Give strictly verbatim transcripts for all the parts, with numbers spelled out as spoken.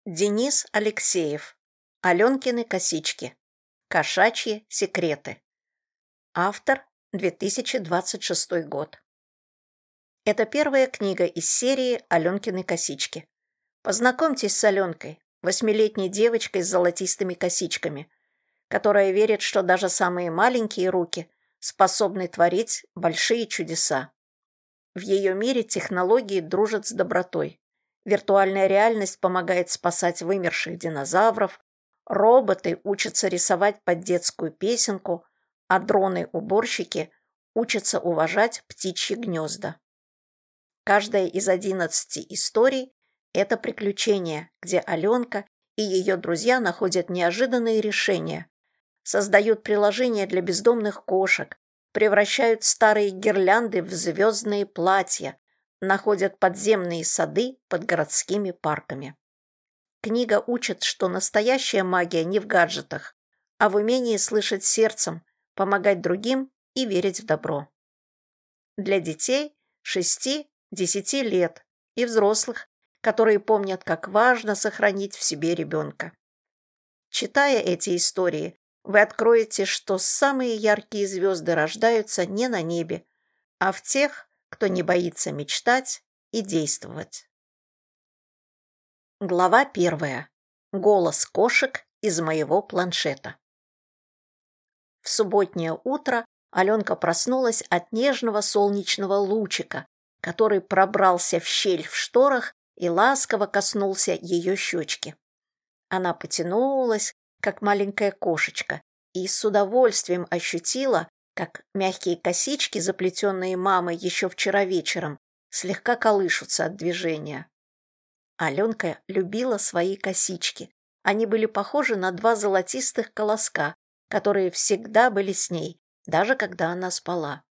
Денис Алексеев. Аленкины косички. Кошачьи секреты. Автор. две тысячи двадцать шестой год. Это первая книга из серии «Аленкины косички». Познакомьтесь с Аленкой, восьмилетней девочкой с золотистыми косичками, которая верит, что даже самые маленькие руки способны творить большие чудеса. В ее мире технологии дружат с добротой. Виртуальная реальность помогает спасать вымерших динозавров, роботы учатся рисовать под детскую песенку, а дроны-уборщики учатся уважать птичьи гнезда. Каждая из одиннадцати историй – это приключение, где Аленка и ее друзья находят неожиданные решения, создают приложения для бездомных кошек, превращают старые гирлянды в звездные платья, находят подземные сады под городскими парками. Книга учит, что настоящая магия не в гаджетах, а в умении слышать сердцем, помогать другим и верить в добро. Для детей шести-десяти лет и взрослых, которые помнят, как важно сохранить в себе ребенка. Читая эти истории, вы откроете, что самые яркие звезды рождаются не на небе, а в тех, кто не боится мечтать и действовать. Глава первая. Голос кошек из моего планшета. В субботнее утро Аленка проснулась от нежного солнечного лучика, который пробрался в щель в шторах и ласково коснулся ее щечки. Она потянулась, как маленькая кошечка, и с удовольствием ощутила, как мягкие косички, заплетенные мамой еще вчера вечером, слегка колышутся от движения. Аленка любила свои косички. Они были похожи на два золотистых колоска, которые всегда были с ней, даже когда она спала.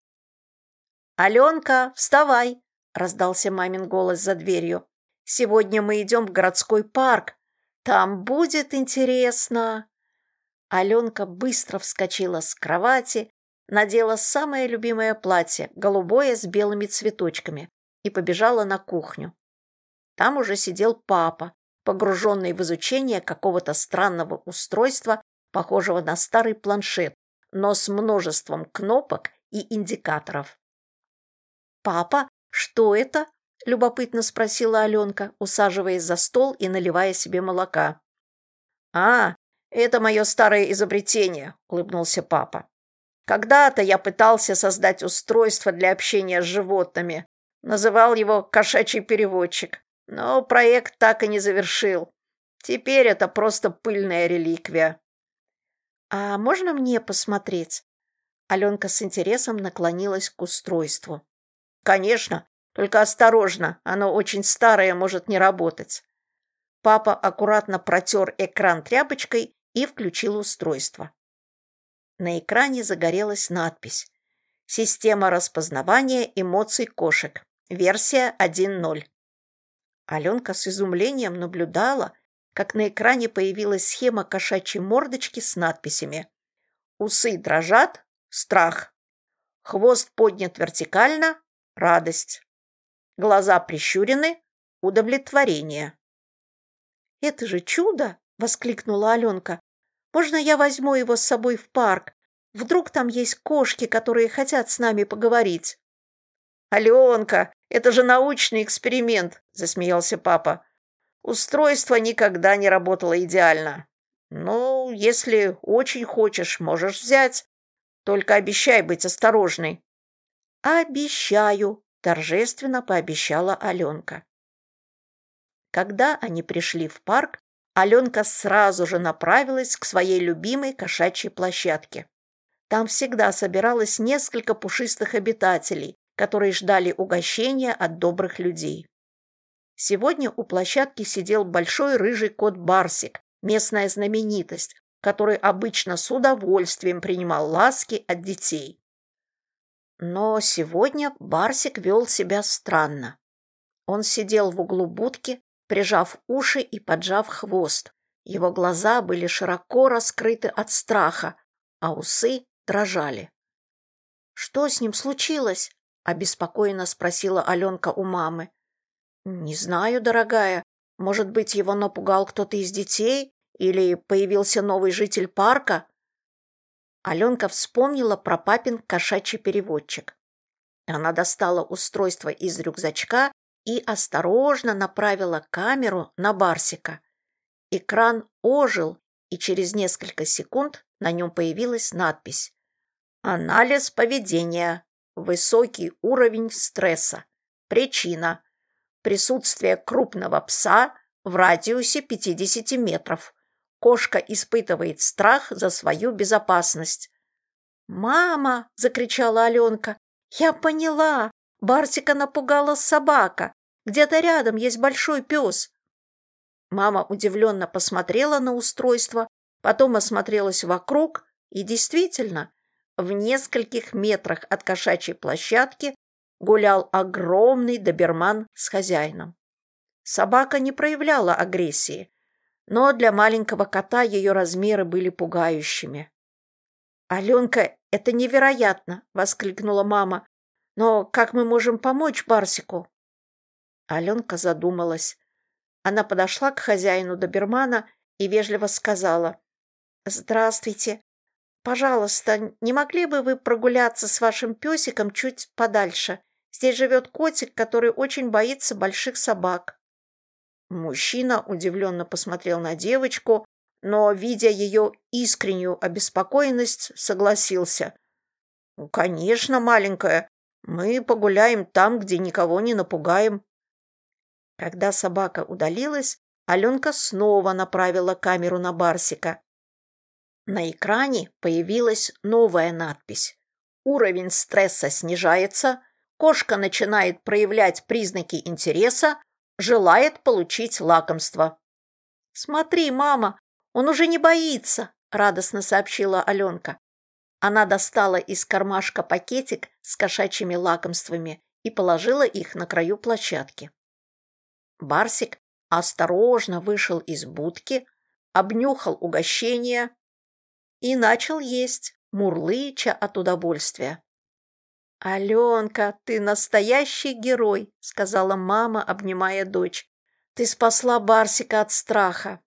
«Аленка, вставай!» — раздался мамин голос за дверью. «Сегодня мы идем в городской парк. Там будет интересно!» Аленка быстро вскочила с кровати, надела самое любимое платье, голубое с белыми цветочками, и побежала на кухню. Там уже сидел папа, погруженный в изучение какого-то странного устройства, похожего на старый планшет, но с множеством кнопок и индикаторов. «Папа, что это?» – любопытно спросила Аленка, усаживаясь за стол и наливая себе молока. «А, это мое старое изобретение», – улыбнулся папа. «Когда-то я пытался создать устройство для общения с животными. Называл его «кошачий переводчик», но проект так и не завершил. Теперь это просто пыльная реликвия». «А можно мне посмотреть?» Аленка с интересом наклонилась к устройству. «Конечно, только осторожно, оно очень старое, может не работать». Папа аккуратно протер экран тряпочкой и включил устройство. На экране загорелась надпись «Система распознавания эмоций кошек. Версия один ноль». Аленка с изумлением наблюдала, как на экране появилась схема кошачьей мордочки с надписями: «Усы дрожат. Страх. Хвост поднят вертикально. Радость. Глаза прищурены. Удовлетворение». «Это же чудо!» — воскликнула Аленка. «Можно я возьму его с собой в парк? Вдруг там есть кошки, которые хотят с нами поговорить?» «Аленка, это же научный эксперимент!» — засмеялся папа. «Устройство никогда не работало идеально. Ну, если очень хочешь, можешь взять. Только обещай быть осторожной». «Обещаю!» — торжественно пообещала Аленка. Когда они пришли в парк, Аленка сразу же направилась к своей любимой кошачьей площадке. Там всегда собиралось несколько пушистых обитателей, которые ждали угощения от добрых людей. Сегодня у площадки сидел большой рыжий кот Барсик, местная знаменитость, который обычно с удовольствием принимал ласки от детей. Но сегодня Барсик вел себя странно. Он сидел в углу будки, прижав уши и поджав хвост. Его глаза были широко раскрыты от страха, а усы дрожали. «Что с ним случилось?» – обеспокоенно спросила Аленка у мамы. «Не знаю, дорогая. Может быть, его напугал кто-то из детей? Или появился новый житель парка? Аленка вспомнила про папин кошачий переводчик. Она достала устройство из рюкзачка и осторожно направила камеру на Барсика. Экран ожил, и через несколько секунд на нем появилась надпись: «Анализ поведения. Высокий уровень стресса. Причина: присутствие крупного пса в радиусе пятидесяти метров. Кошка испытывает страх за свою безопасность». «Мама!» – закричала Аленка. «Я поняла! Барсика напугала собака. Где-то рядом есть большой пес». Мама удивленно посмотрела на устройство, потом осмотрелась вокруг, и действительно, в нескольких метрах от кошачьей площадки гулял огромный доберман с хозяином. Собака не проявляла агрессии, но для маленького кота ее размеры были пугающими. «Аленка, это невероятно!» – воскликнула мама. «Но как мы можем помочь Барсику?» Аленка задумалась. Она подошла к хозяину добермана и вежливо сказала: «Здравствуйте. Пожалуйста, не могли бы вы прогуляться с вашим песиком чуть подальше? Здесь живет котик, который очень боится больших собак». Мужчина удивленно посмотрел на девочку, но, видя ее искреннюю обеспокоенность, согласился. «Ну, конечно, маленькая, мы погуляем там, где никого не напугаем». Когда собака удалилась, Аленка снова направила камеру на Барсика. На экране появилась новая надпись: «Уровень стресса снижается, кошка начинает проявлять признаки интереса, желает получить лакомство». «Смотри, мама, он уже не боится», – радостно сообщила Аленка. Она достала из кармашка пакетик с кошачьими лакомствами и положила их на краю площадки. Барсик осторожно вышел из будки, обнюхал угощение и начал есть, мурлыча от удовольствия. «Аленка, ты настоящий герой», — сказала мама, обнимая дочь. «Ты спасла Барсика от страха».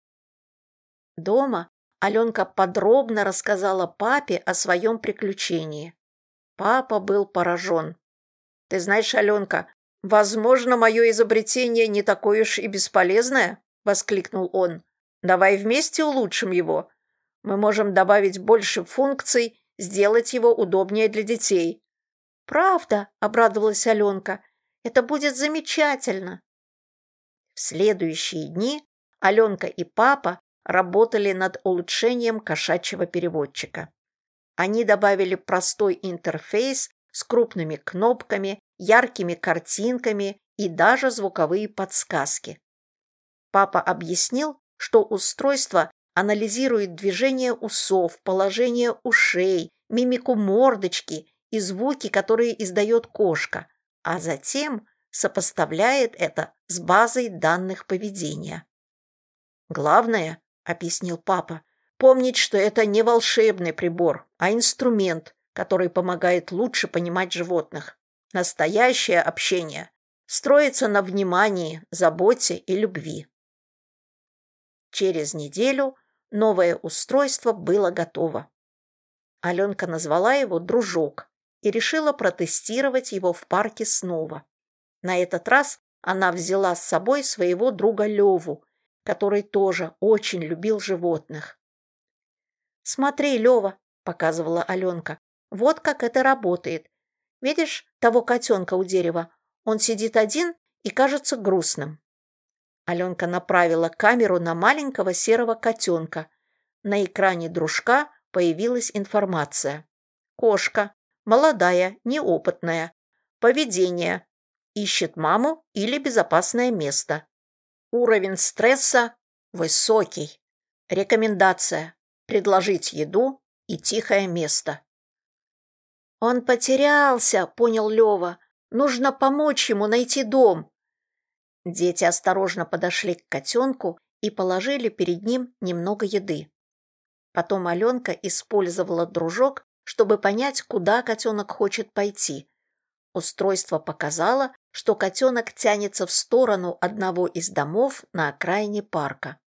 Дома Аленка подробно рассказала папе о своем приключении. Папа был поражен. «Ты знаешь, Аленка, возможно, мое изобретение не такое уж и бесполезное», — воскликнул он. «Давай вместе улучшим его. Мы можем добавить больше функций, сделать его удобнее для детей». «Правда?» – обрадовалась Аленка. «Это будет замечательно». В следующие дни Аленка и папа работали над улучшением кошачьего переводчика. Они добавили простой интерфейс с крупными кнопками, яркими картинками и даже звуковые подсказки. Папа объяснил, что устройство анализирует движение усов, положение ушей, мимику мордочки и звуки, которые издает кошка, а затем сопоставляет это с базой данных поведения. «Главное, — объяснил папа, — помнить, что это не волшебный прибор, а инструмент, который помогает лучше понимать животных. Настоящее общение строится на внимании, заботе и любви». Через неделю новое устройство было готово. Аленка назвала его «Дружок» и решила протестировать его в парке снова. На этот раз она взяла с собой своего друга Леву, который тоже очень любил животных. «Смотри, Лева», – показывала Аленка, – «вот как это работает. Видишь того котенка у дерева? Он сидит один и кажется грустным». Аленка направила камеру на маленького серого котенка. На экране дружка появилась информация. Кошка, молодая, неопытная. Поведение. Ищет маму или безопасное место. Уровень стресса высокий. Рекомендация: предложить еду и тихое место. «Он потерялся», — понял Лева. «Нужно помочь ему найти дом». Дети осторожно подошли к котенку и положили перед ним немного еды. Потом Аленка использовала дружок, чтобы понять, куда котенок хочет пойти. Устройство показало, что котенок тянется в сторону одного из домов на окраине парка.